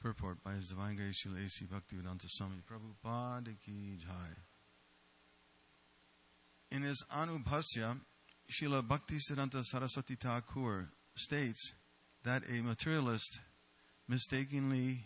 Purport by His Divine Grace Srila A.C. Bhaktivedanta Swami Prabhupada Ki Jai. In his Anubhasya, Srila Bhaktisiddhanta Saraswati Thakur states that a materialist mistakenly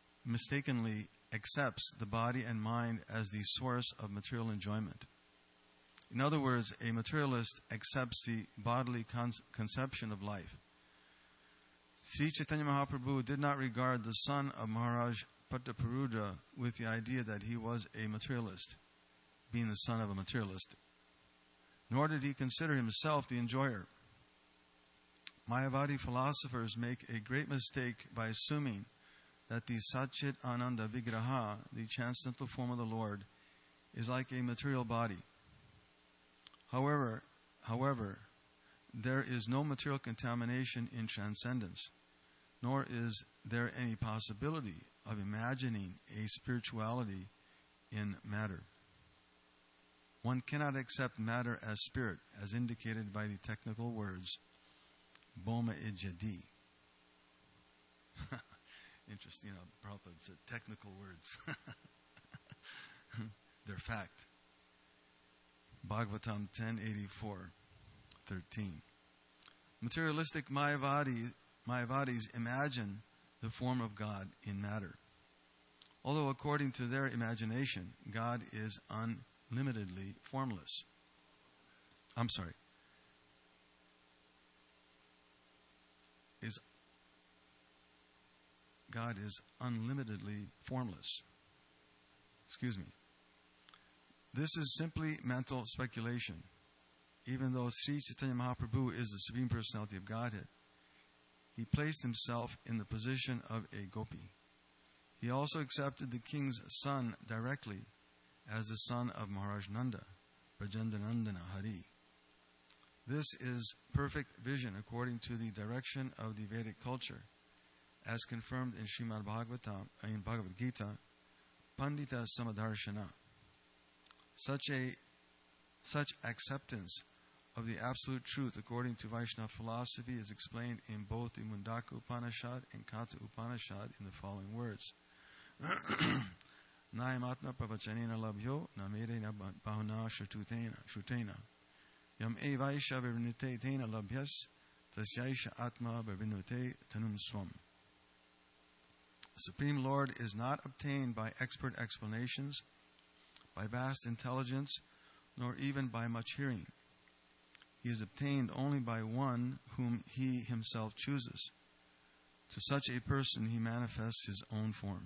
accepts the body and mind as the source of material enjoyment. In other words, a materialist accepts the bodily conception of life. Sri Chaitanya Mahaprabhu did not regard the son of Maharaj Prataparudra with the idea that he was a materialist, being the son of a materialist. Nor did he consider himself the enjoyer. Mayavadi philosophers make a great mistake by assuming that the Satchit Ananda Vigraha, the transcendental form of the Lord, is like a material body. However, there is no material contamination in transcendence, nor is there any possibility of imagining a spirituality in matter. One cannot accept matter as spirit, as indicated by the technical words, Boma Ijadi. Interesting how Prabhupada said technical words. They're fact. Bhagavatam 10:84-13. Materialistic Mayavadis imagine the form of God in matter. Although according to their imagination, God is unlimitedly formless. God is unlimitedly formless. This is simply mental speculation. Even though Sri Chaitanya Mahaprabhu is the Supreme Personality of Godhead, he placed himself in the position of a gopi. He also accepted the king's son directly as the son of Maharaj Nanda, Brajendanandana Hari. This is perfect vision according to the direction of the Vedic culture, as confirmed in Srimad Bhagavatam, in Bhagavad Gita, Pandita Samadarshana. Such acceptance of the absolute truth according to Vaishnava philosophy is explained in both the Mundaka Upanishad and Kata Upanishad in the following words. Nayamatma pravachanena labhyo namere bahuna shrutena yam evaisha virinute tena labhyas tasyaisha atma virinute tanum swam. The Supreme Lord is not obtained by expert explanations, by vast intelligence, nor even by much hearing. He is obtained only by one whom he himself chooses. To such a person he manifests his own form.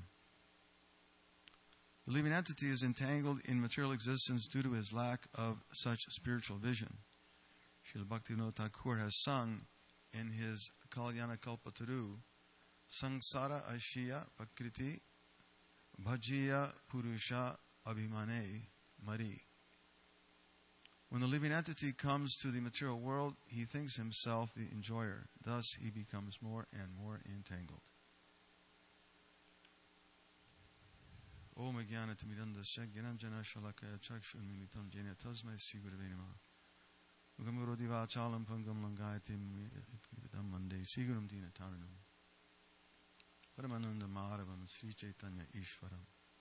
The living entity is entangled in material existence due to his lack of such spiritual vision. Srila Bhaktivinoda Thakur has sung in his Kalyana Kalpataru, Sangsara Ashiya Pakriti Bhajiya Purusha Abhimane Mari. When the living entity comes to the material world, he thinks himself the enjoyer. Thus, he becomes more and more entangled. Om Jnana Timidandasya Gyananjana Shalakaya Chakshunmilitam Jena Tasmai Sigurave Namah Ugamuro Divachalam Pangam Langayatim Vidam Mande Siguram Dina Tananam Paramananda Madhavam Sri Chaitanya Ishvaram.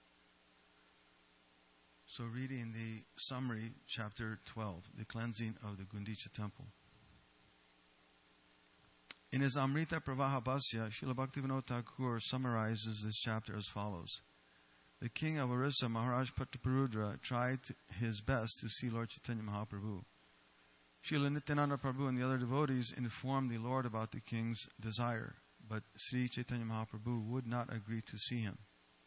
So reading the summary, chapter 12, the cleansing of the Gundicha temple. In his Amrita Pravaha Bhasya, Srila Bhaktivinoda Thakur summarizes this chapter as follows. The king of Orissa, Maharaj Prataparudra, tried his best to see Lord Chaitanya Mahaprabhu. Srila Nityananda Prabhu and the other devotees informed the Lord about the king's desire, but Sri Chaitanya Mahaprabhu would not agree to see him.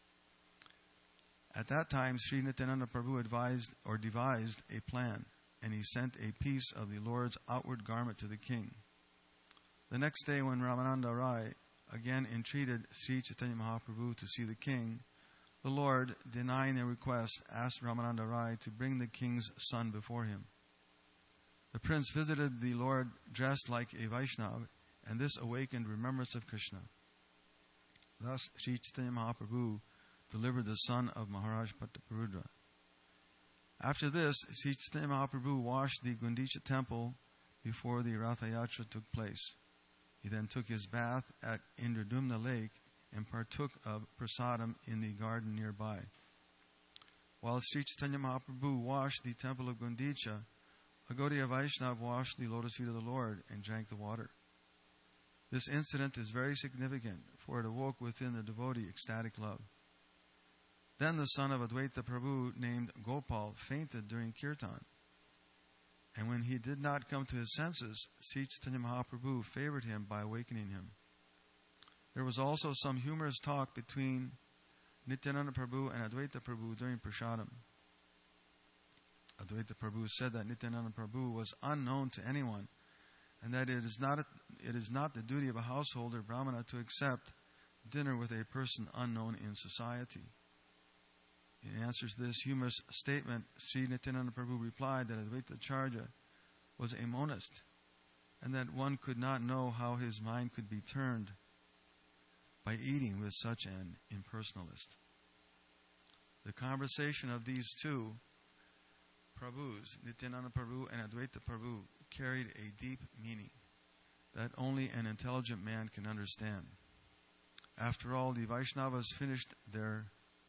At that time, Sri Nityananda Prabhu devised a plan, and he sent a piece of the Lord's outward garment to the king. The next day, when Ramananda Rai again entreated Sri Chaitanya Mahaprabhu to see the king, the Lord, denying their request, asked Ramananda Rai to bring the king's son before him. The prince visited the Lord dressed like a Vaishnava, and this awakened remembrance of Krishna. Thus, Sri Chaitanya Mahaprabhu delivered the son of Maharaj Prataparudra. After this, Sri Chaitanya Mahaprabhu washed the Gundicha temple before the Ratha Yatra took place. He then took his bath at Indradumna lake and partook of prasadam in the garden nearby. While Sri Chaitanya Mahaprabhu washed the temple of Gundicha, a Gaudiya Vaishnava washed the lotus feet of the Lord and drank the water. This incident is very significant, for it awoke within the devotee ecstatic love. Then the son of Advaita Prabhu, named Gopal, fainted during kirtan. And when he did not come to his senses, Sri Chaitanya Mahaprabhu favored him by awakening him. There was also some humorous talk between Nityananda Prabhu and Advaita Prabhu during prasadam. Advaita Prabhu said that Nityananda Prabhu was unknown to anyone, and that it is not the duty of a householder brahmana to accept dinner with a person unknown in society. In answer to this humorous statement, Sri Nityananda Prabhu replied that Advaita Acharya was a monist, and that one could not know how his mind could be turned by eating with such an impersonalist. The conversation of these two Prabhus, Nityananda Prabhu and Advaita Prabhu, carried a deep meaning that only an intelligent man can understand. After all the Vaishnavas finished their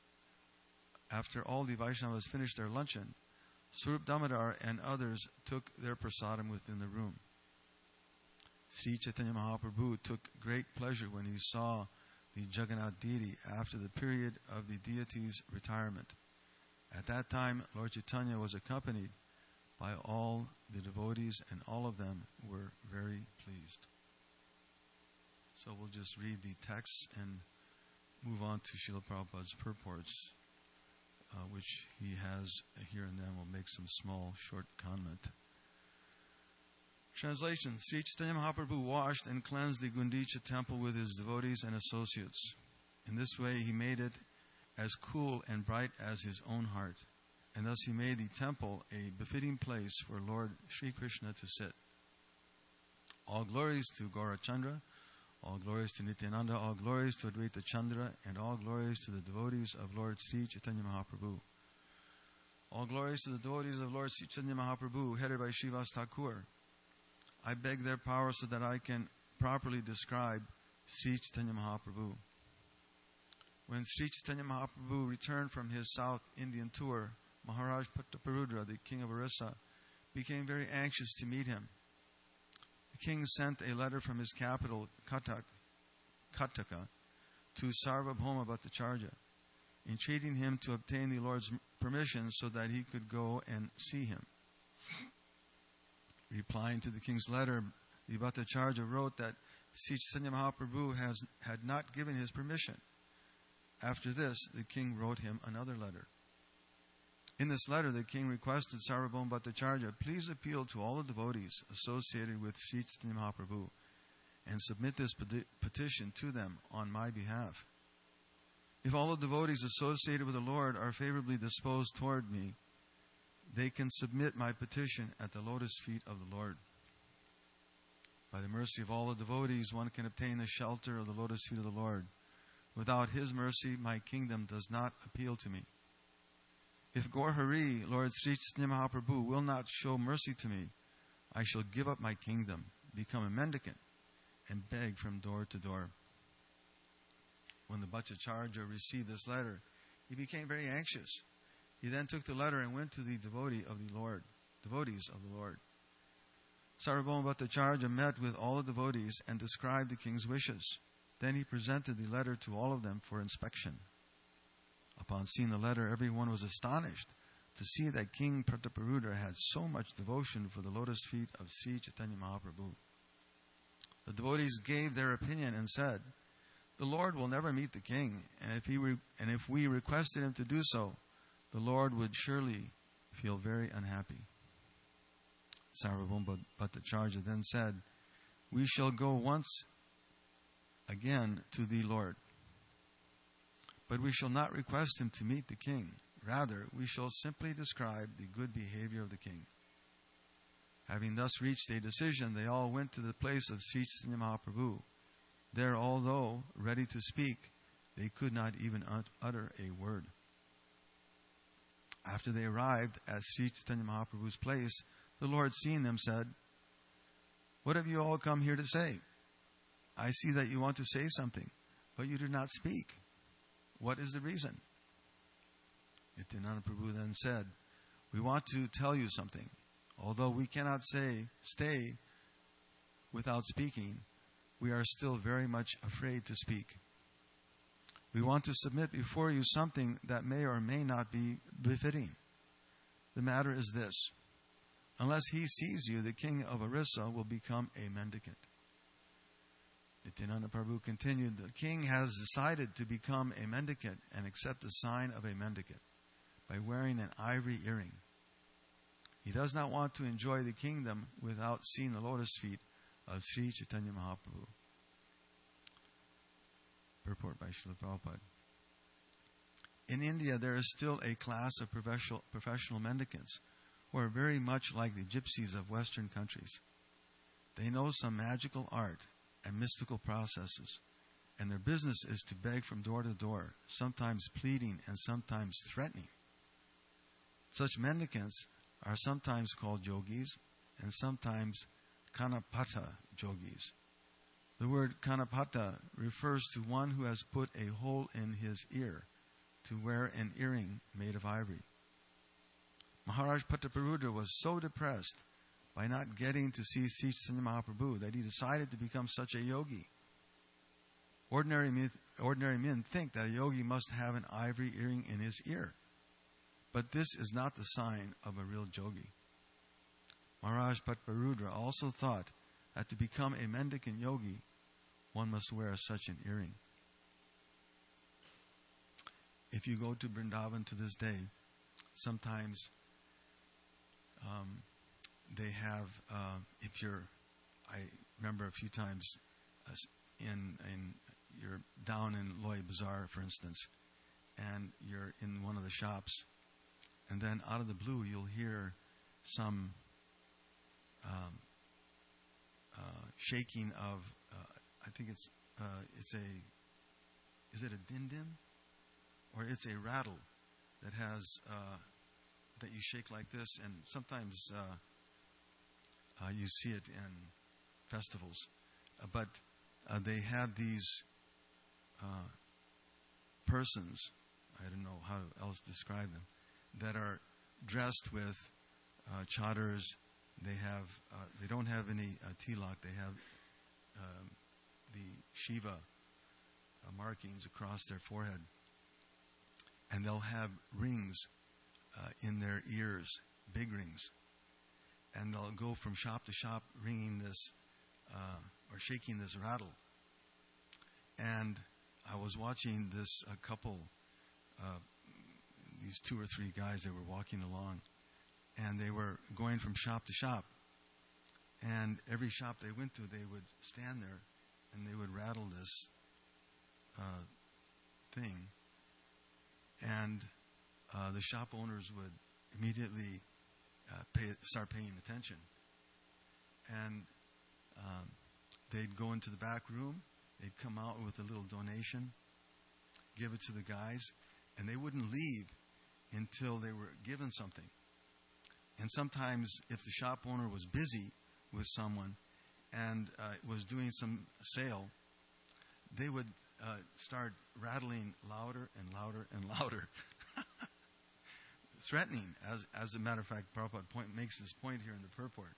luncheon, Swarup Damodar and others took their prasadam within the room. Sri Chaitanya Mahaprabhu took great pleasure when he saw the Jagannath deity after the period of the deity's retirement. At that time, Lord Chaitanya was accompanied by all the devotees, and all of them were very pleased. So we'll just read the text and move on to Srila Prabhupada's purports, which he has here and then. We'll make some small, short comment. Translation. Sri Chaitanya Mahaprabhu washed and cleansed the Gundicha temple with his devotees and associates. In this way, he made it as cool and bright as his own heart, and thus he made the temple a befitting place for Lord Sri Krishna to sit. All glories to Gaurachandra, all glories to Nityananda, all glories to Advaita Chandra, and all glories to the devotees of Lord Sri Chaitanya Mahaprabhu. All glories to the devotees of Lord Sri Chaitanya Mahaprabhu, headed by Srivas Thakur. I beg their power so that I can properly describe Sri Chaitanya Mahaprabhu. When Sri Chaitanya Mahaprabhu returned from his South Indian tour, Maharaj Prataparudra, the king of Orissa, became very anxious to meet him. The king sent a letter from his capital, Kataka, to Sarvabhauma Bhattacharya, entreating him to obtain the Lord's permission so that he could go and see him. Replying to the king's letter, the Bhattacharya wrote that Sri Chaitanya Mahaprabhu had not given his permission. After this, the king wrote him another letter. In this letter, the king requested Sarvabhauma Bhattacharya, please appeal to all the devotees associated with Sri Chaitanya Mahaprabhu and submit this petition to them on my behalf. If all the devotees associated with the Lord are favorably disposed toward me, they can submit my petition at the lotus feet of the Lord. By the mercy of all the devotees, one can obtain the shelter of the lotus feet of the Lord. Without his mercy, my kingdom does not appeal to me. If Gaur Hari, Lord Sri Chaitanya Mahaprabhu, will not show mercy to me, I shall give up my kingdom, become a mendicant, and beg from door to door. When the Bhattacharya received this letter, he became very anxious. He then took the letter and went to the devotees of the Lord. Sarvabhauma Bhattacharya met with all the devotees and described the king's wishes. Then he presented the letter to all of them for inspection. Upon seeing the letter, everyone was astonished to see that King Prataparudra had so much devotion for the lotus feet of Sri Chaitanya Mahaprabhu. The devotees gave their opinion and said, the Lord will never meet the king, and if we requested him to do so, the Lord would surely feel very unhappy. Sarvabhauma Bhattacharya then said, we shall go once again to the Lord, but we shall not request him to meet the king. Rather, we shall simply describe the good behavior of the king. Having thus reached a decision, they all went to the place of Sri Chaitanya Mahaprabhu. There, although ready to speak, they could not even utter a word. After they arrived at Sri Chaitanya Mahaprabhu's place, the Lord, seeing them, said, what have you all come here to say? I see that you want to say something, but you do not speak. What is the reason? Nityananda Prabhu then said, we want to tell you something. Although we cannot say, stay without speaking, we are still very much afraid to speak. We want to submit before you something that may or may not be befitting. The matter is this. Unless he sees you, the king of Orissa will become a mendicant. Nityananda Prabhu continued, the king has decided to become a mendicant and accept the sign of a mendicant by wearing an ivory earring. He does not want to enjoy the kingdom without seeing the lotus feet of Sri Chaitanya Mahaprabhu. Purport by Srila Prabhupada. In India, there is still a class of professional mendicants who are very much like the gypsies of Western countries. They know some magical art and mystical processes, and their business is to beg from door to door, sometimes pleading and sometimes threatening. Such mendicants are sometimes called yogis and sometimes kanapata yogis. The word kanapata refers to one who has put a hole in his ear to wear an earring made of ivory. Maharaj Prataparudra was so depressed by not getting to see Sri Chaitanya Mahaprabhu that he decided to become such a yogi. Ordinary men think that a yogi must have an ivory earring in his ear. But this is not the sign of a real yogi. Maharaj Prataparudra also thought that to become a mendicant yogi, one must wear such an earring. If you go to Vrindavan to this day, sometimes they have, I remember a few times you're down in Loy Bazaar, for instance, and you're in one of the shops, and then out of the blue you'll hear some shaking of, I think is it a din-din? Or it's a rattle that has, that you shake like this, and sometimes you see it in festivals. But they have these persons, I don't know how else to describe them, that are dressed with chadars. They don't have any tilak. They have the Shiva markings across their forehead. And they'll have rings in their ears, big rings. And they'll go from shop to shop ringing this, or shaking this rattle. And I was watching this couple, these 2 or 3 guys that were walking along. And they were going from shop to shop. And every shop they went to, they would stand there and they would rattle this thing. And the shop owners would immediately start paying attention. And they'd go into the back room. They'd come out with a little donation, give it to the guys, and they wouldn't leave until they were given something. And sometimes if the shop owner was busy with someone and was doing some sale, they would start rattling louder and louder and louder, threatening. As a matter of fact, Prabhupada makes his point here in the purport.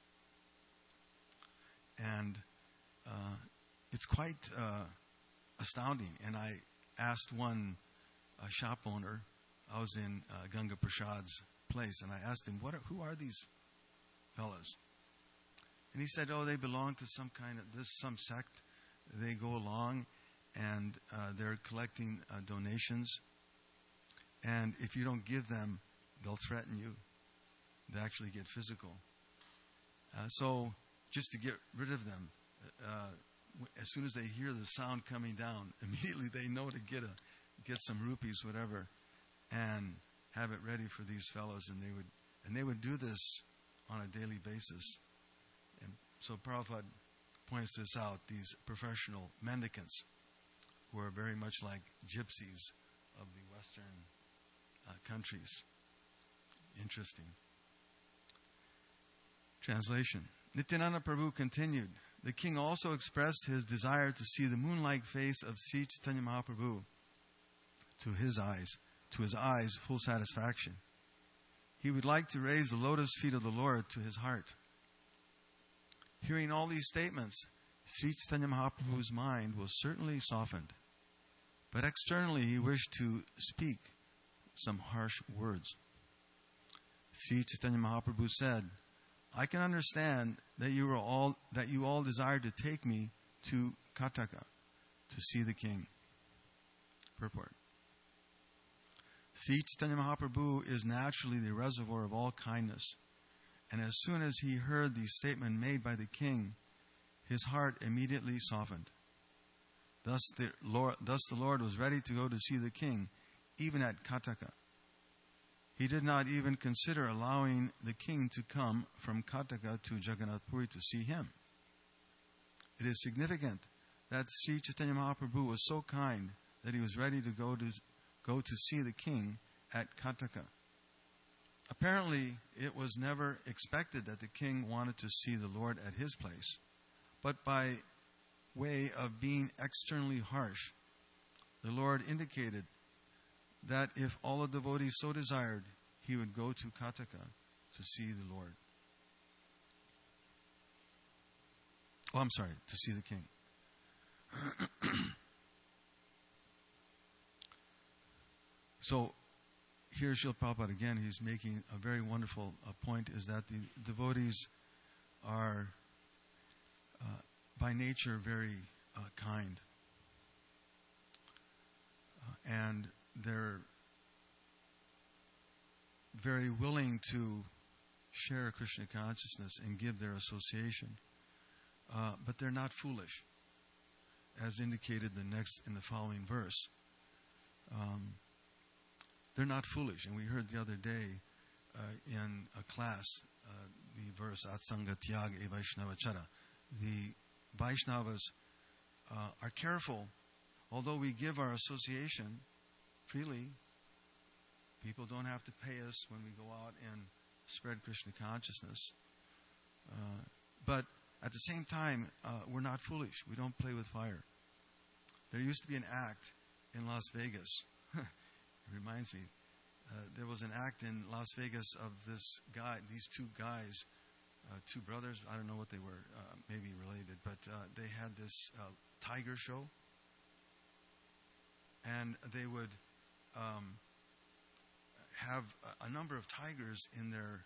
And it's quite astounding. And I asked one shop owner, I was in Ganga Prasad's place, and I asked him, who are these fellows? And he said, they belong to some sect. They go along and they're collecting donations. And if you don't give them, they'll threaten you. They actually get physical. So just to get rid of them, as soon as they hear the sound coming down, immediately they know to get some rupees, whatever, and have it ready for these fellows. And they would do this on a daily basis. And so Prabhupada points this out, these professional mendicants who are very much like gypsies of the Western countries. Interesting. Translation. Nityananda Prabhu continued, the king also expressed his desire to see the moon-like face of Sri Chaitanya Mahaprabhu. To his eyes, full satisfaction. He would like to raise the lotus feet of the Lord to his heart. Hearing all these statements, Sri Chaitanya Mahaprabhu's mind was certainly softened. But externally he wished to speak some harsh words. Sri Chaitanya Mahaprabhu said, I can understand that you all desire to take me to Kataka to see the king. Purport. Sri Chaitanya Mahaprabhu is naturally the reservoir of all kindness, and as soon as he heard the statement made by the king, his heart immediately softened. Thus the Lord was ready to go to see the king, even at Kataka. He did not even consider allowing the king to come from Kataka to Jagannath Puri to see him. It is significant that Sri Chaitanya Mahaprabhu was so kind that he was ready to go to see the king at Kataka. Apparently, it was never expected that the king wanted to see the Lord at his place, but by way of being externally harsh, the Lord indicated that if all the devotees so desired, he would go to Kataka to see the Lord. To see the king. So, here Srila Prabhupada again, he's making a very wonderful point, is that the devotees are by nature very kind. And they're very willing to share Krishna consciousness and give their association. But they're not foolish, as indicated in the following verse. They're not foolish. And we heard the other day in a class the verse Atsanga Tyag e Vaishnava Chara. The Vaishnavas are careful. Although we give our association freely, people don't have to pay us when we go out and spread Krishna consciousness. But at the same time, we're not foolish. We don't play with fire. There used to be an act in Las Vegas. It reminds me, there was an act in Las Vegas of these two guys, two brothers. I don't know what they were, maybe related, but they had this tiger show, and they would have a number of tigers in their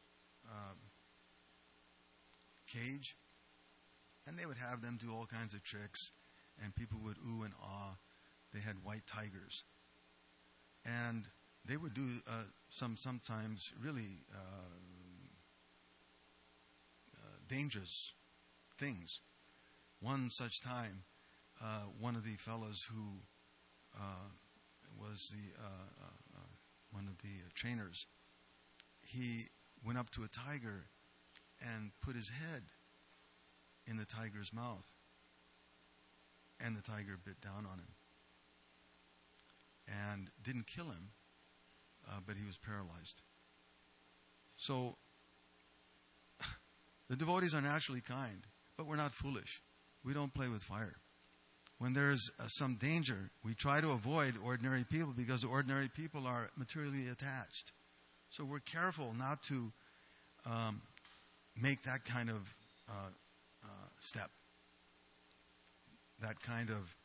cage, and they would have them do all kinds of tricks, and people would ooh and ah. They had white tigers. And they would do sometimes really dangerous things. One such time, one of the fellows who was one of the trainers, he went up to a tiger and put his head in the tiger's mouth, and the tiger bit down on him. And didn't kill him, but he was paralyzed. So, the devotees are naturally kind, but we're not foolish. We don't play with fire. When there's some danger, we try to avoid ordinary people because ordinary people are materially attached. So we're careful not to make that kind of step, that kind of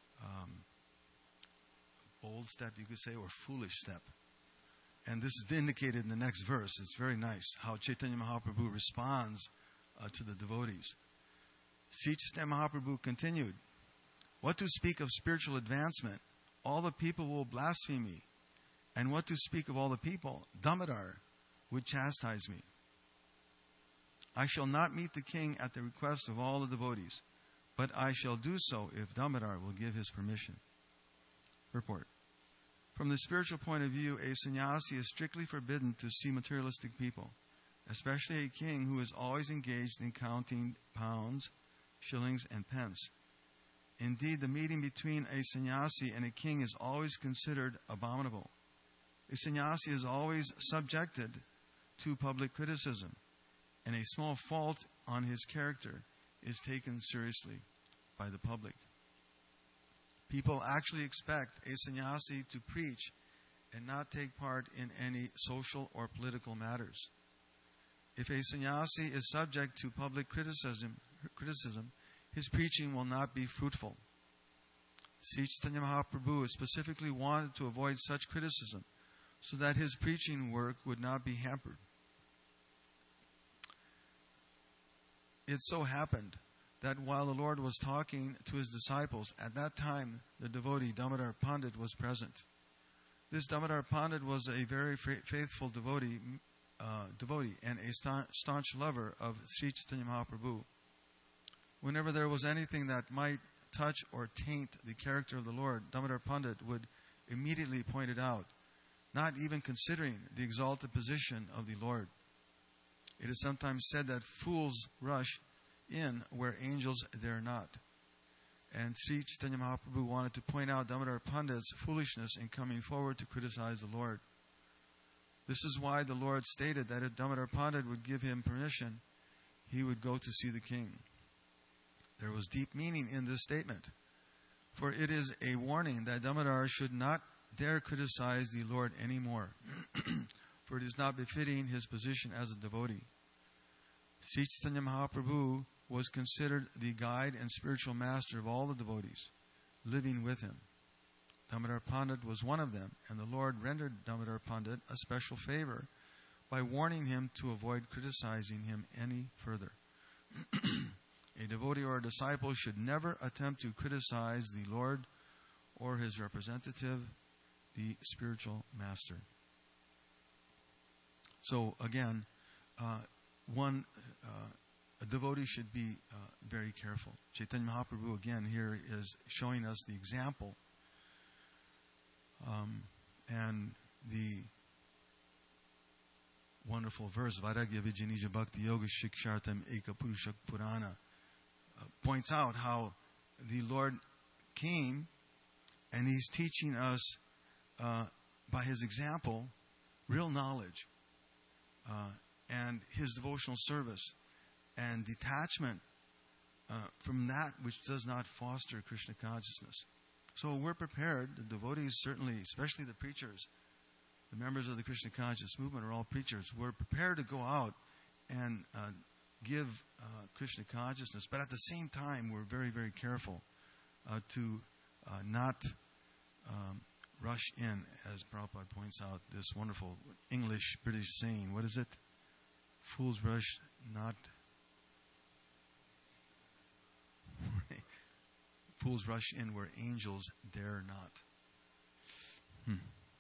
bold step, you could say, or foolish step. And this is indicated in the next verse. It's very nice how Chaitanya Mahaprabhu responds to the devotees. Sri Chaitanya Mahaprabhu continued, what to speak of spiritual advancement? All the people will blaspheme me. And what to speak of all the people? Damodar would chastise me. I shall not meet the king at the request of all the devotees, but I shall do so if Damodar will give his permission. Report. From the spiritual point of view, a sannyasi is strictly forbidden to see materialistic people, especially a king who is always engaged in counting pounds, shillings, and pence. Indeed, the meeting between a sannyasi and a king is always considered abominable. A sannyasi is always subjected to public criticism, and a small fault on his character is taken seriously by the public. People actually expect a sannyasi to preach and not take part in any social or political matters. If a sannyasi is subject to public criticism, his preaching will not be fruitful. Sri Chaitanya Mahaprabhu specifically wanted to avoid such criticism so that his preaching work would not be hampered. It so happened that while the Lord was talking to his disciples, at that time the devotee Damodar Pandit was present. This Damodar Pandit was a very faithful devotee and a staunch lover of Sri Chaitanya Mahaprabhu. Whenever there was anything that might touch or taint the character of the Lord, Damodar Pandit would immediately point it out, not even considering the exalted position of the Lord. It is sometimes said that fools rush in where angels dare not. And Sri Chaitanya Mahaprabhu wanted to point out Damodar Pandit's foolishness in coming forward to criticize the Lord. This is why the Lord stated that if Damodar Pandit would give him permission, he would go to see the king. There was deep meaning in this statement, for it is a warning that Damodar should not dare criticize the Lord anymore, for it is not befitting his position as a devotee. Sri Chaitanya Mahaprabhu was considered the guide and spiritual master of all the devotees living with him. Damodar Pandit was one of them, and the Lord rendered Damodar Pandit a special favor by warning him to avoid criticizing him any further. A devotee or a disciple should never attempt to criticize the Lord or his representative, the spiritual master. So again, a devotee should be very careful. Chaitanya Mahaprabhu again here is showing us the example and the wonderful verse, Vairagya Vijnanija Bhakti Yoga Shikshartam Eka Purushak Purana, points out how the Lord came and He's teaching us by His example real knowledge and His devotional service and detachment from that which does not foster Krishna consciousness. So we're prepared, the devotees certainly, especially the preachers, the members of the Krishna conscious movement are all preachers. We're prepared to go out and give Krishna consciousness, but at the same time we're very, very careful to not rush in, as Prabhupada points out, this wonderful English British saying. What is it? Fools rush not... Fools rush in where angels dare not.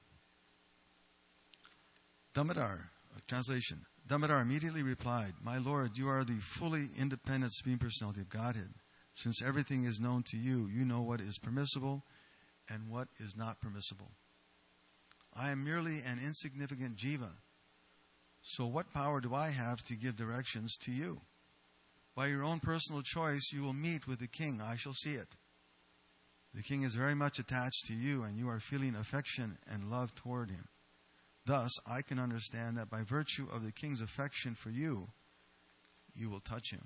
Damodar, translation. Damodar immediately replied, "My Lord, you are the fully independent Supreme Personality of Godhead. Since everything is known to you, you know what is permissible and what is not permissible. I am merely an insignificant jiva. So what power do I have to give directions to you? By your own personal choice, you will meet with the king. I shall see it. The king is very much attached to you, and you are feeling affection and love toward him. Thus, I can understand that by virtue of the king's affection for you, you will touch him.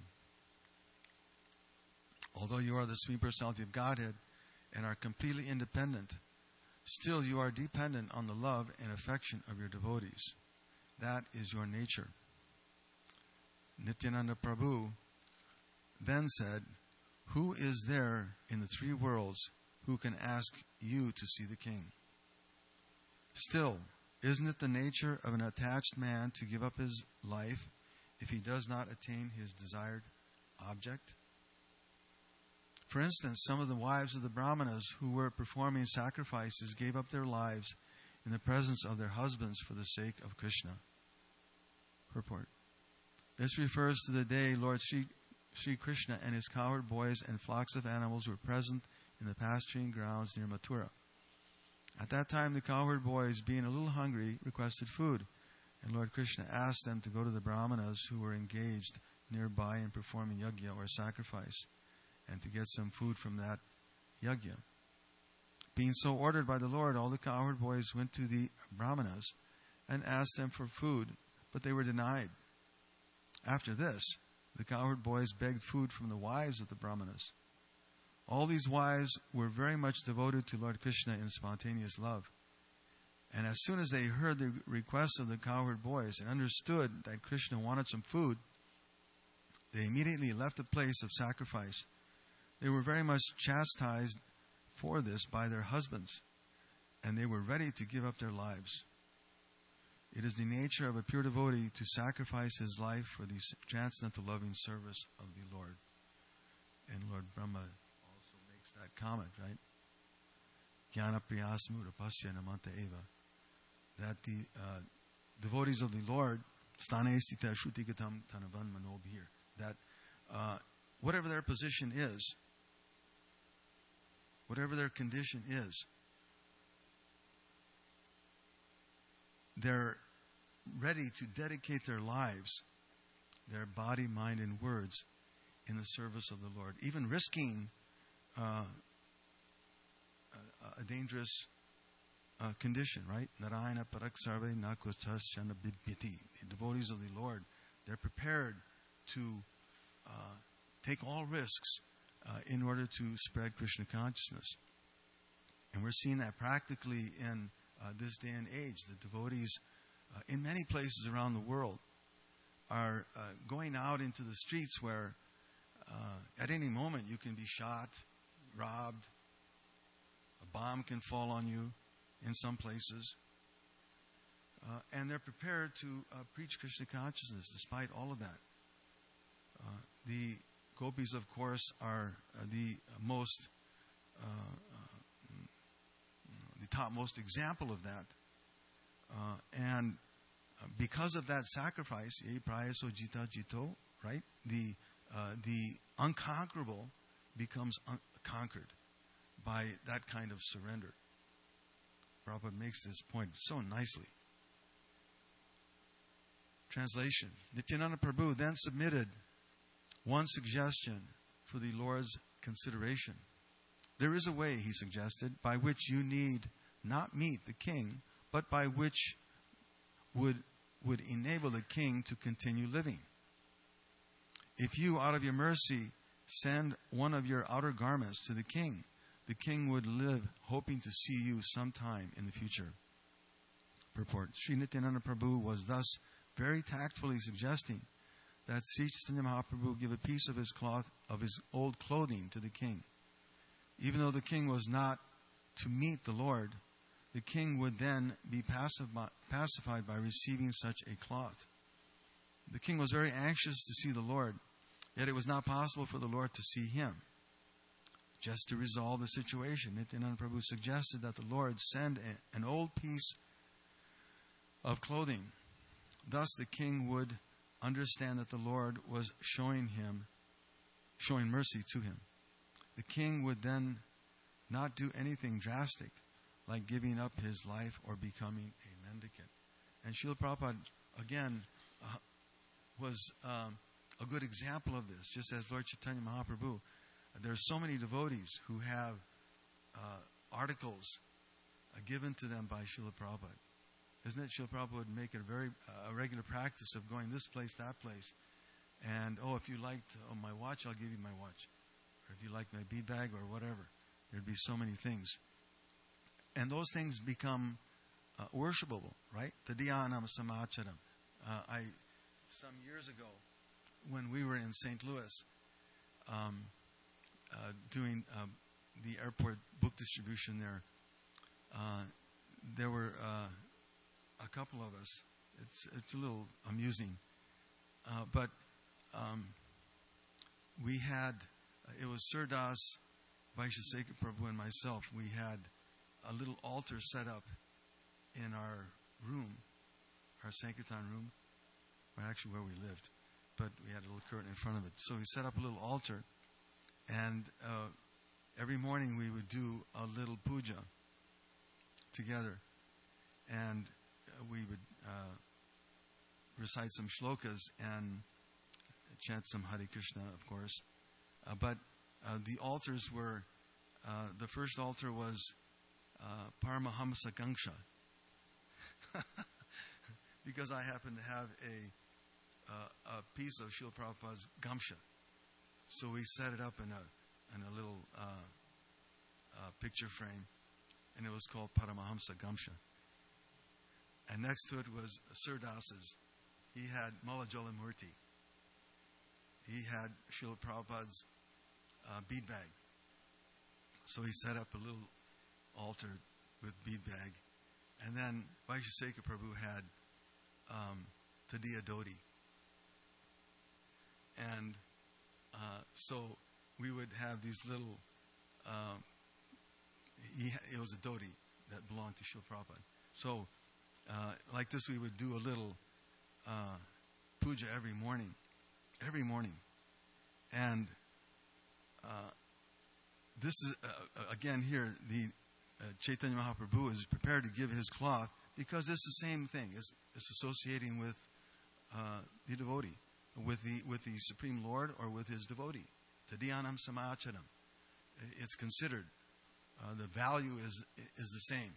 Although you are the Supreme Personality of Godhead and are completely independent, still you are dependent on the love and affection of your devotees. That is your nature." Nityananda Prabhu then said, "Who is there in the three worlds who can ask you to see the king? Still, isn't it the nature of an attached man to give up his life if he does not attain his desired object? For instance, some of the wives of the Brahmanas who were performing sacrifices gave up their lives in the presence of their husbands for the sake of Krishna." Purport. This refers to the day Lord Sri Krishna and his cowherd boys and flocks of animals were present in the pasturing grounds near Mathura. At that time, the cowherd boys, being a little hungry, requested food, and Lord Krishna asked them to go to the Brahmanas who were engaged nearby in performing yajna or sacrifice, and to get some food from that yajna. Being so ordered by the Lord, all the cowherd boys went to the Brahmanas and asked them for food, but they were denied. After this, the cowherd boys begged food from the wives of the brahmanas. All these wives were very much devoted to Lord Krishna in spontaneous love. And as soon as they heard the requests of the cowherd boys and understood that Krishna wanted some food, they immediately left the place of sacrifice. They were very much chastised for this by their husbands, and they were ready to give up their lives. It is the nature of a pure devotee to sacrifice his life for the transcendental loving service of the Lord. And Lord Brahma also makes that comment, right? Jnana priyasmurapasya namanta eva. That the devotees of the Lord, stane stita shrutigatam tanavan manobhir, that whatever their position is, whatever their condition is, they're ready to dedicate their lives, their body, mind, and words in the service of the Lord, even risking a dangerous condition, right? Narayana parak sarve nakutas shana bibhyati. The devotees of the Lord, they're prepared to take all risks in order to spread Krishna consciousness. And we're seeing that practically in this day and age. The devotees in many places around the world are going out into the streets where at any moment you can be shot, robbed, a bomb can fall on you in some places. And they're prepared to preach Krishna consciousness despite all of that. The gopis, of course, are the topmost example of that. And because of that sacrifice, prayaso jita jito, right? The unconquerable becomes conquered by that kind of surrender. Prabhupada makes this point so nicely. Translation. Nityananda Prabhu then submitted one suggestion for the Lord's consideration. There is a way, he suggested, by which you need not meet the king, but by which would enable the king to continue living. If you, out of your mercy, send one of your outer garments to the king would live hoping to see you sometime in the future. Purport. Sri Nityananda Prabhu was thus very tactfully suggesting that Sri Chaitanya Mahaprabhu give a piece of his cloth, of his old clothing, to the king. Even though the king was not to meet the Lord, the king would then be pacified by receiving such a cloth. The king was very anxious to see the Lord, yet it was not possible for the Lord to see him. Just to resolve the situation, Nityananda Prabhu suggested that the Lord send an old piece of clothing. Thus the king would understand that the Lord was showing mercy to him. The king would then not do anything drastic, like giving up his life or becoming a mendicant. And Srila Prabhupada, again, was a good example of this, just as Lord Chaitanya Mahaprabhu. There are so many devotees who have articles given to them by Srila Prabhupada. Isn't it? Srila Prabhupada would make it a regular practice of going this place, that place. And, if you liked my watch, I'll give you my watch. Or if you like my bead bag or whatever. There'd be so many things. And those things become worshipable, right? Tadyanam samacharam. Some years ago, when we were in St. Louis, doing the airport book distribution there, there were a couple of us. It's a little amusing, but we had it was Sir Das, Vaishyasekha Prabhu, and myself. We had a little altar set up in our room, our Sankirtan room, actually where we lived, but we had a little curtain in front of it. So we set up a little altar, and every morning we would do a little puja together, and we would recite some shlokas and chant some Hare Krishna, of course. But the altars were, the first altar was Paramahamsa Gangsha, because I happened to have a piece of Srila Prabhupada's Gamsha. So we set it up in a little picture frame, and it was called Paramahamsa Gamsha. And next to it was Sir Das's. He had Malajala Murti. He had Srila Prabhupada's bead bag. So he set up a little altar with bead bag. And then Vaishesika Prabhu had Tadiya Dodi. And so we would have these little, it was a Dodi that belonged to Srila Prabhupada. So like this, we would do a little puja every morning. And this is, again here, the Chaitanya Mahaprabhu is prepared to give his cloth because it's the same thing. It's associating with the devotee, with the Supreme Lord or with his devotee. Tadiyanam Samacharam. It's considered, the value is the same.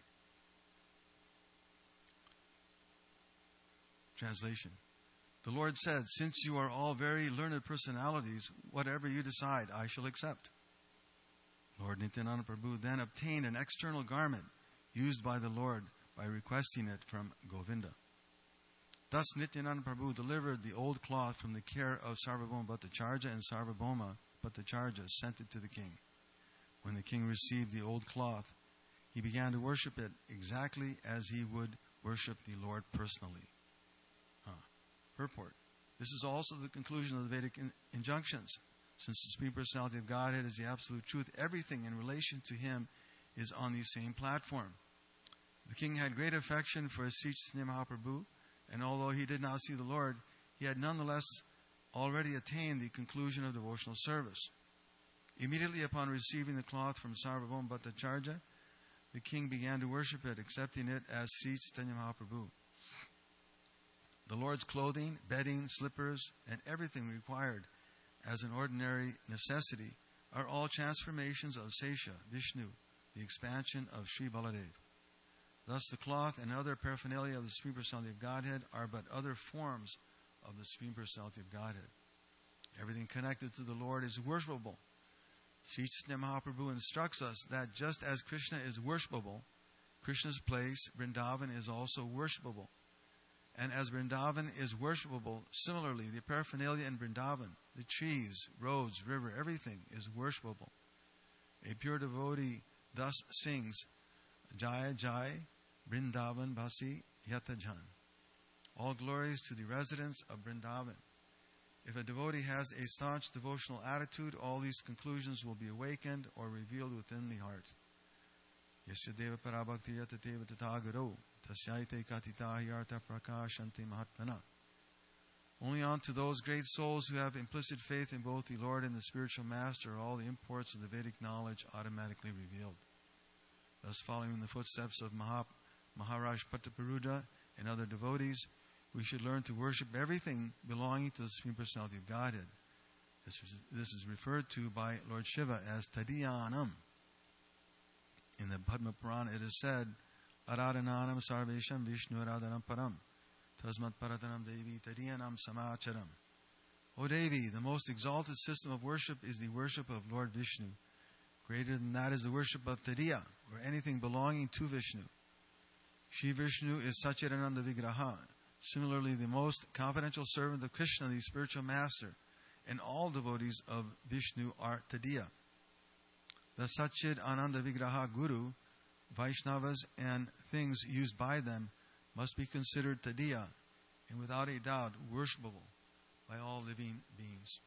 Translation. The Lord said, "Since you are all very learned personalities, whatever you decide, I shall accept." Lord Nityananda Prabhu then obtained an external garment used by the Lord by requesting it from Govinda. Thus Nityananda Prabhu delivered the old cloth from the care of Sarvabhauma Bhattacharya, and Sarvabhauma Bhattacharya sent it to the king. When the king received the old cloth, he began to worship it exactly as he would worship the Lord personally. Purport. This is also the conclusion of the Vedic injunctions. Since the Supreme Personality of Godhead is the absolute truth, everything in relation to Him is on the same platform. The king had great affection for Sri Chaitanya Mahaprabhu, and although he did not see the Lord, he had nonetheless already attained the conclusion of devotional service. Immediately upon receiving the cloth from Sarvabhauma Bhattacharya, the king began to worship it, accepting it as Sri Chaitanya Mahaprabhu. The Lord's clothing, bedding, slippers, and everything required as an ordinary necessity are all transformations of Sesha, Vishnu, the expansion of Sri Baladev. Thus the cloth and other paraphernalia of the Supreme Personality of Godhead are but other forms of the Supreme Personality of Godhead. Everything connected to the Lord is worshipable. Sri Chaitanya Mahaprabhu instructs us that just as Krishna is worshipable, Krishna's place, Vrindavan, is also worshipable. And as Vrindavan is worshipable, similarly, the paraphernalia in Vrindavan, the trees, roads, river, everything is worshipable. A pure devotee thus sings, Jaya Jai, Vrindavan Basi Yatajan. All glories to the residents of Vrindavan. If a devotee has a staunch devotional attitude, all these conclusions will be awakened or revealed within the heart. Yasya deva parabhakti yatateva tatagaro tasyaite katitahi artha prakashanti mahatmana. Only unto those great souls who have implicit faith in both the Lord and the spiritual master are all the imports of the Vedic knowledge automatically revealed. Thus, following in the footsteps of Maharaj Pataparudra and other devotees, we should learn to worship everything belonging to the Supreme Personality of Godhead. This is referred to by Lord Shiva as Tadiyanam. In the Padma Purana it is said, Aradhananam sarvesham Vishnu aradhanam param, tasmat paratanam devi tadiyanam samacharam. O Devi, the most exalted system of worship is the worship of Lord Vishnu. Greater than that is the worship of Tadiya, or anything belonging to Vishnu. Shri Vishnu is Satchidananda Vigraha. Similarly, the most confidential servant of Krishna, the spiritual master, and all devotees of Vishnu are Tadiya. The Satchid Ananda Vigraha Guru, Vaishnavas, and things used by them must be considered Tadiya, and without a doubt worshipable by all living beings.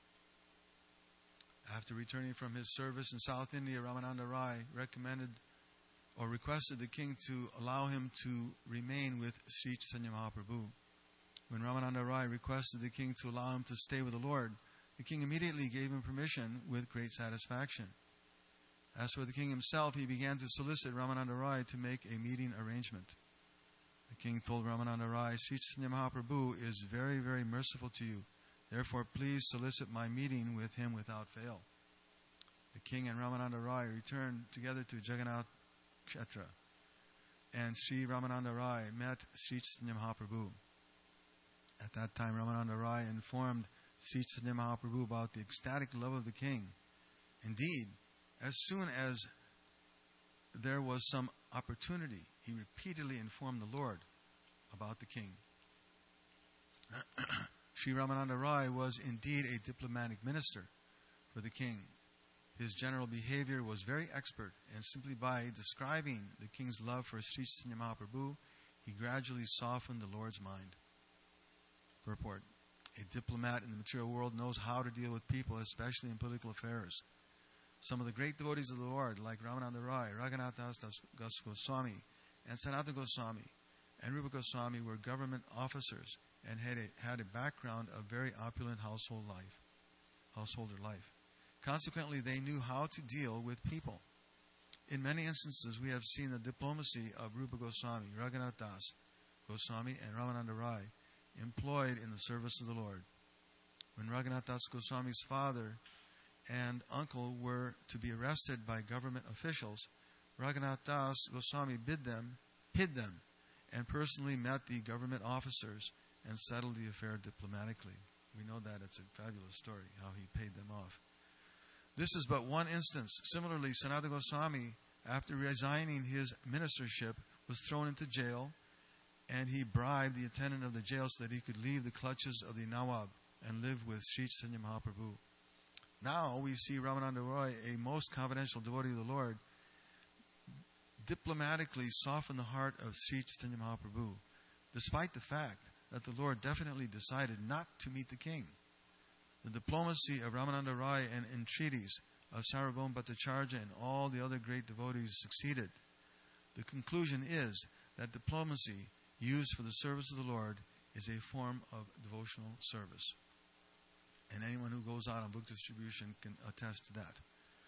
After returning from his service in South India, Ramananda Rai requested the king to allow him to remain with Sri Chaitanya Mahaprabhu. When Ramananda Rai requested the king to allow him to stay with the Lord, the king immediately gave him permission with great satisfaction. As for the king himself, he began to solicit Ramananda Rai to make a meeting arrangement. The king told Ramananda Rai, Sri Chaitanya Mahaprabhu is very, very merciful to you. Therefore, please solicit my meeting with him without fail. The king and Ramananda Rai returned together to Jagannath Kshetra, and Sri Ramananda Rai met Sri Chaitanya Mahaprabhu. At that time, Ramananda Rai informed Sri Chaitanya Mahaprabhu about the ecstatic love of the king. Indeed, as soon as there was some opportunity, he repeatedly informed the Lord about the king. Sri Ramananda Rai was indeed a diplomatic minister for the king. His general behavior was very expert, and simply by describing the king's love for Sri Chaitanya Mahaprabhu, he gradually softened the Lord's mind. Purport. A diplomat in the material world knows how to deal with people, especially in political affairs. Some of the great devotees of the Lord, like Ramananda Rai, Raghunath Das Goswami, and Sanatana Goswami, and Rupa Goswami, were government officers and had a background of very opulent householder life. Consequently, they knew how to deal with people. In many instances, we have seen the diplomacy of Rupa Goswami, Raghunath Das Goswami, and Ramananda Rai employed in the service of the Lord. When Raghunath Das Goswami's father and uncle were to be arrested by government officials, Raghunath Das Goswami hid them, and personally met the government officers and settled the affair diplomatically. We know that it's a fabulous story, how he paid them off. This is but one instance. Similarly, Sanatana Goswami, after resigning his ministership, was thrown into jail, and he bribed the attendant of the jail so that he could leave the clutches of the Nawab and live with Sri Chaitanya Mahaprabhu. Now we see Ramananda Rai, a most confidential devotee of the Lord, diplomatically soften the heart of Sri Chaitanya Mahaprabhu, despite the fact that the Lord definitely decided not to meet the king. The diplomacy of Ramananda Rai and entreaties of Sarvabhauma Bhattacharya and all the other great devotees succeeded. The conclusion is that diplomacy used for the service of the Lord is a form of devotional service. And anyone who goes out on book distribution can attest to that.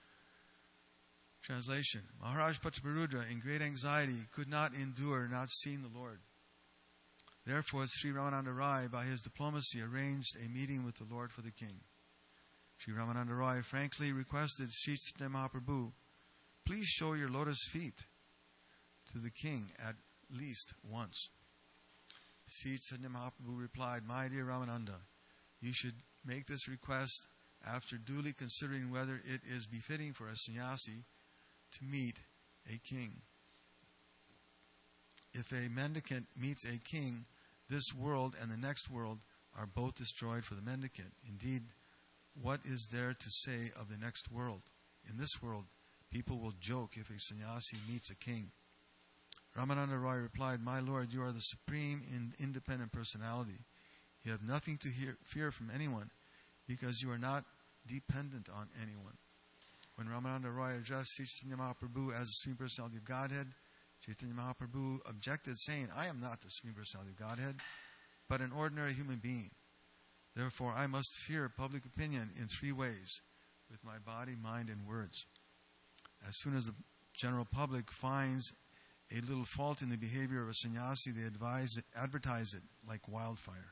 Translation. Maharaj Prataparudra, in great anxiety, could not endure not seeing the Lord. Therefore, Sri Ramananda Rai, by his diplomacy, arranged a meeting with the Lord for the king. Sri Ramananda Rai frankly requested Sri Chaitanya Mahaprabhu, please show your lotus feet to the king at least once. Sri Chaitanya Mahaprabhu replied, my dear Ramananda, you should make this request after duly considering whether it is befitting for a sannyasi to meet a king. If a mendicant meets a king, this world and the next world are both destroyed for the mendicant. Indeed, what is there to say of the next world? In this world, people will joke if a sannyasi meets a king. Ramananda Rai replied, my Lord, you are the supreme and independent personality. You have nothing to fear from anyone because you are not dependent on anyone. When Ramananda Rai addressed Sri Chaitanya Mahaprabhu as the Supreme Personality of Godhead, Chaitanya Mahaprabhu objected, saying, I am not the Supreme Personality of Godhead, but an ordinary human being. Therefore, I must fear public opinion in three ways, with my body, mind, and words. As soon as the general public finds a little fault in the behavior of a sannyasi, they advertise it like wildfire.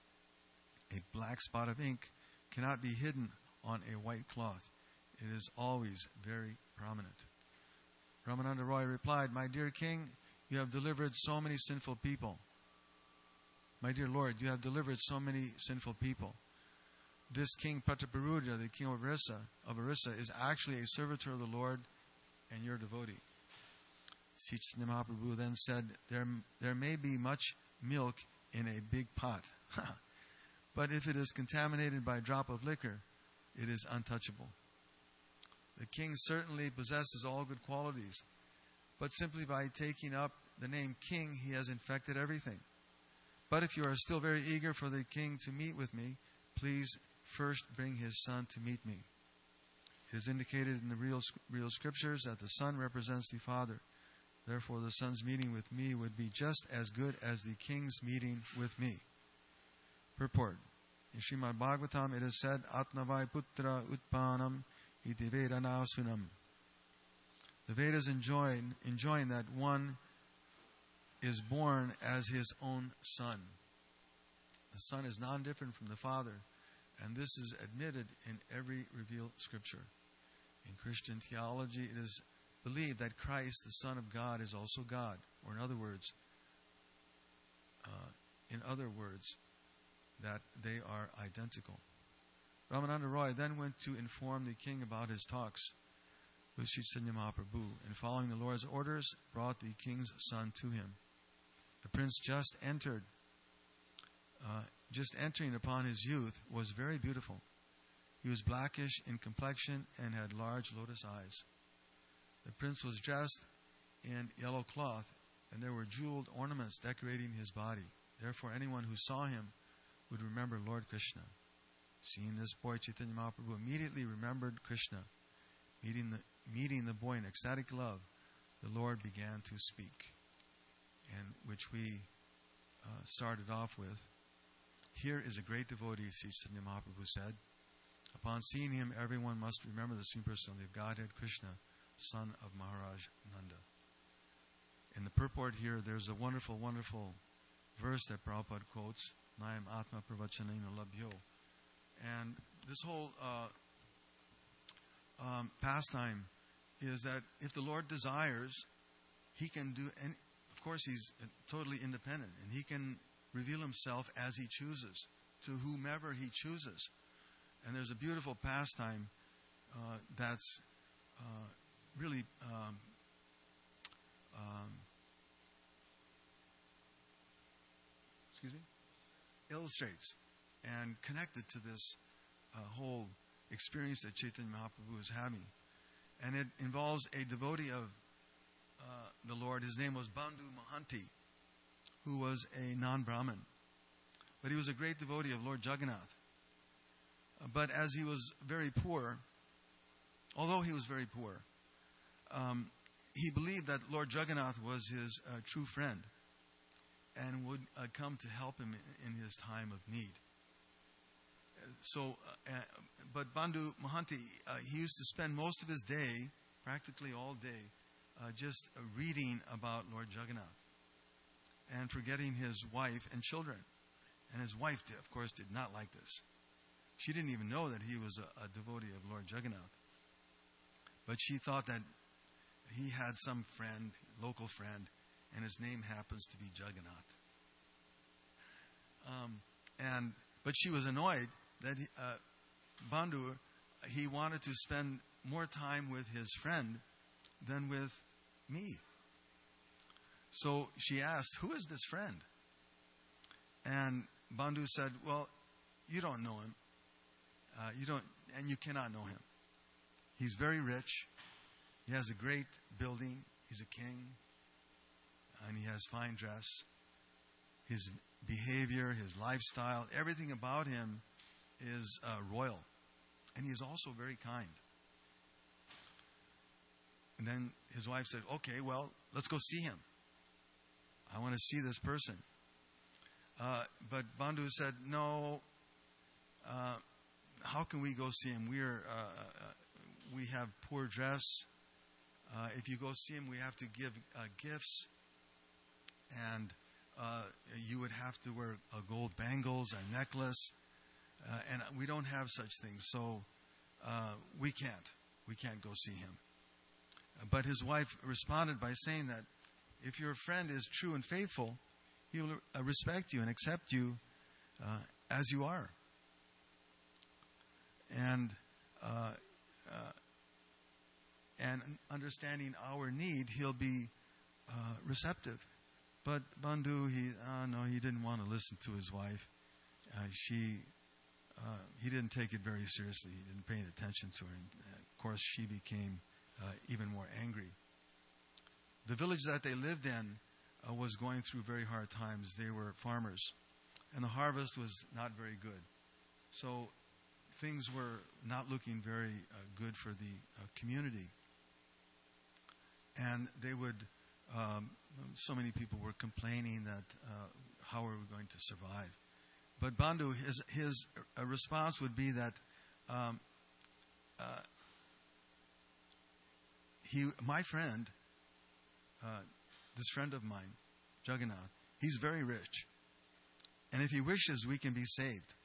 A black spot of ink cannot be hidden on a white cloth. It is always very prominent. Ramananda Rai replied, my dear king, you have delivered so many sinful people. My dear Lord, you have delivered so many sinful people. This King Prataparudra, the king of Orissa, is actually a servitor of the Lord and your devotee. Sri Chaitanya Mahaprabhu then said, there may be much milk in a big pot, but if it is contaminated by a drop of liquor, it is untouchable. The king certainly possesses all good qualities, but simply by taking up the name king, he has infected everything. But if you are still very eager for the king to meet with me, please first bring his son to meet me. It is indicated in the real scriptures that the son represents the father. Therefore, the son's meeting with me would be just as good as the king's meeting with me. Purport. In Srimad Bhagavatam, it is said, Atnavai putra utpanam iti vedana sunam. The Vedas enjoin that one is born as his own son. The son is non-different from the father, and this is admitted in every revealed scripture. In Christian theology, it is believed that Christ, the Son of God, is also God. Or in other words, that they are identical. Ramananda Roy then went to inform the king about his talks with Sri Chaitanya Mahaprabhu, and following the Lord's orders, brought the king's son to him. The prince just entering upon his youth, was very beautiful. He was blackish in complexion and had large lotus eyes. The prince was dressed in yellow cloth, and there were jeweled ornaments decorating his body. Therefore, anyone who saw him would remember Lord Krishna. Seeing this boy, Chaitanya Mahaprabhu immediately remembered Krishna. Meeting the boy in ecstatic love, the Lord began to speak, and which we started off with. Here is a great devotee, Sri Chaitanya Mahaprabhu said. Upon seeing him, everyone must remember the Supreme Personality of Godhead, Krishna, son of Maharaj Nanda. In the purport here, there's a wonderful, wonderful verse that Prabhupada quotes, Nayam Atma Pravachanena Labhyo. And this whole pastime is that if the Lord desires, He can do, and of course He's totally independent, and He can reveal Himself as He chooses, to whomever He chooses. And there's a beautiful pastime that's really illustrates and connected to this whole experience that Chaitanya Mahaprabhu is having. And it involves a devotee of the Lord. His name was Bandhu Mahanti, who was a non-Brahmin. But he was a great devotee of Lord Jagannath. But as he was very poor, although he was very poor, he believed that Lord Jagannath was his true friend and would come to help him in his time of need. But Bandhu Mahanti, he used to spend most of his day, practically all day, just reading about Lord Jagannath and forgetting his wife and children. And his wife, of course, did not like this. She didn't even know that he was a devotee of Lord Jagannath. But she thought that he had some friend, local friend, and his name happens to be Jagannath. But she was annoyed that Bandhu, he wanted to spend more time with his friend than with me. So she asked, "Who is this friend?" And Bandhu said, "Well, you don't know him. And you cannot know him. He's very rich. He has a great building. He's a king. And he has fine dress. His behavior, his lifestyle, everything about him is royal. And he is also very kind." And then his wife said, "Okay, well, let's go see him. I want to see this person." But Bandhu said, "No, how can we go see him? We have poor dress. If you go see him, we have to give gifts. And you would have to wear gold bangles and necklace. And we don't have such things. So we can't go see him." But his wife responded by saying that if your friend is true and faithful, he will respect you and accept you as you are. And understanding our need, he'll be receptive. But Bandhu, he didn't want to listen to his wife. He didn't take it very seriously. He didn't pay attention to her. And of course, she became even more angry. The village that they lived in was going through very hard times. They were farmers, and the harvest was not very good. So things were not looking very good for the community. And they would, so many people were complaining that how are we going to survive? But Bandhu, his response would be that my friend, this friend of mine, Jagannath, he's very rich. And if he wishes, we can be saved.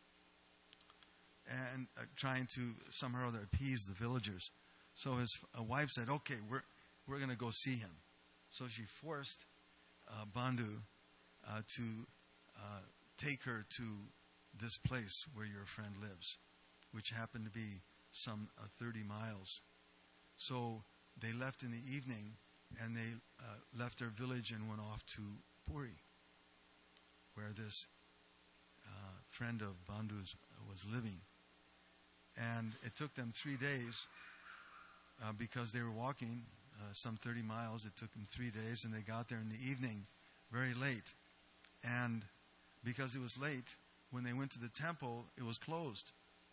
And trying to somehow or other appease the villagers. So his wife said, "Okay, we're going to go see him." So she forced Bandhu to take her to this place where your friend lives, which happened to be some 30 miles. So they left in the evening, and they left their village and went off to Puri, where this friend of Bandhu's was living. And it took them 3 days because they were walking some 30 miles. It took them 3 days, and they got there in the evening very late. And because it was late, when they went to the temple, it was closed.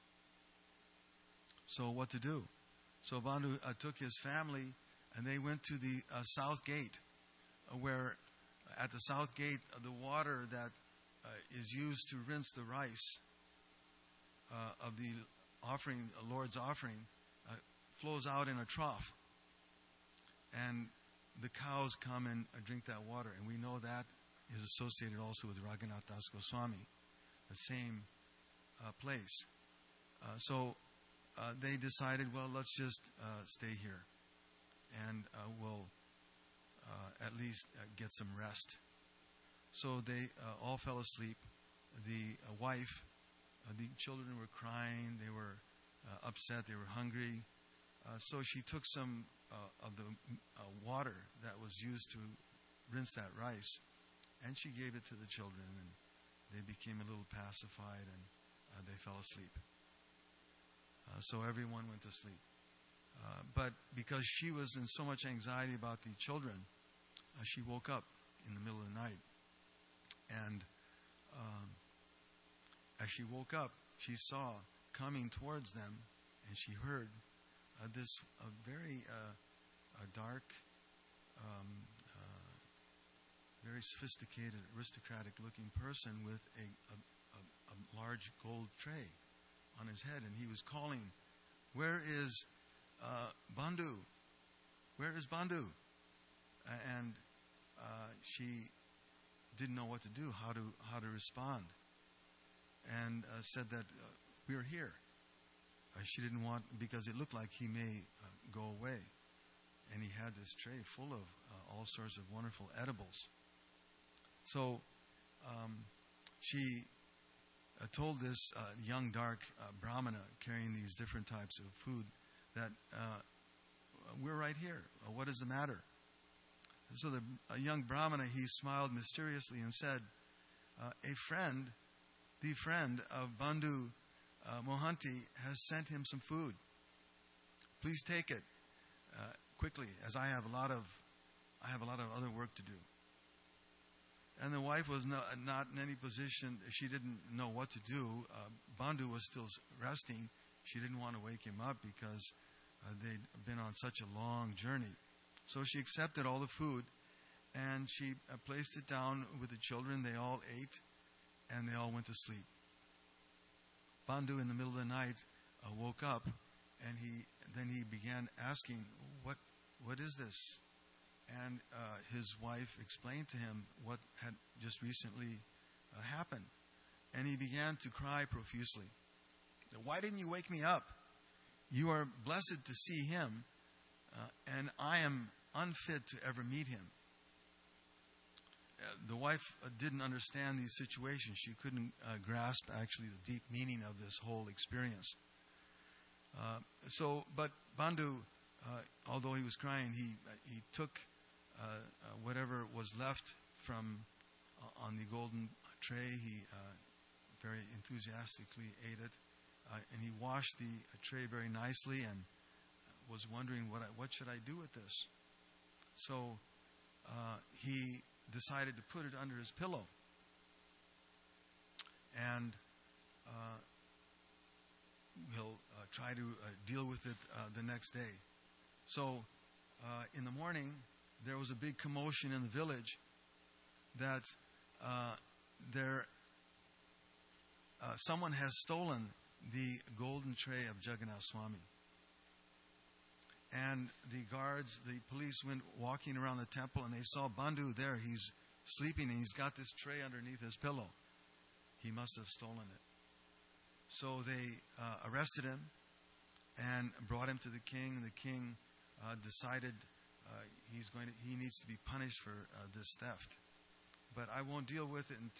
So what to do? So Bandhu took his family, and they went to the south gate, where at the south gate, the water that is used to rinse the rice of the offering, Lord's offering, flows out in a trough. And the cows come and drink that water. And we know that is associated also with Raghunath Das Goswami, the same place. So they decided, well, let's just stay here, and we'll at least get some rest. So they all fell asleep. The wife, the children were crying. They were upset. They were hungry. So she took some of the water that was used to rinse that rice, and she gave it to the children, and they became a little pacified, and they fell asleep. So everyone went to sleep. But because she was in so much anxiety about the children, she woke up in the middle of the night. And as she woke up, she saw coming towards them, and she heard this very dark, very sophisticated, aristocratic-looking person with a large gold tray on his head, and he was calling, "Where is Bandhu? Where is Bandhu?" And she didn't know what to do, how to respond, and said that we're here. She didn't want, because it looked like he may go away, and he had this tray full of all sorts of wonderful edibles. So she told this young dark Brahmana carrying these different types of food that we're right here. What is the matter? So the young Brahmana, he smiled mysteriously and said, the friend of Bandhu Mohanty has sent him some food. Please take it quickly, as I have a lot of other work to do. And the wife was not in any position. She didn't know what to do. Bandhu was still resting. She didn't want to wake him up because they'd been on such a long journey. So she accepted all the food, and she placed it down with the children. They all ate, and they all went to sleep. Bandhu, in the middle of the night, woke up, and he began asking, "What is this?" And his wife explained to him what had just recently happened. And he began to cry profusely. "Why didn't you wake me up? You are blessed to see him, and I am unfit to ever meet him." The wife didn't understand these situations. She couldn't grasp actually the deep meaning of this whole experience. But Bandhu, although he was crying, he took whatever was left from on the golden tray. He very enthusiastically ate it, and he washed the tray very nicely and was wondering what should I do with this. So he decided to put it under his pillow, and he'll try to deal with it the next day. So in the morning, there was a big commotion in the village that someone has stolen the golden tray of Jagannath Swami. And the guards, the police went walking around the temple, and they saw Bandhu there. He's sleeping, and he's got this tray underneath his pillow. He must have stolen it. So they arrested him and brought him to the king. And the king decided he needs to be punished for this theft. But I won't deal with it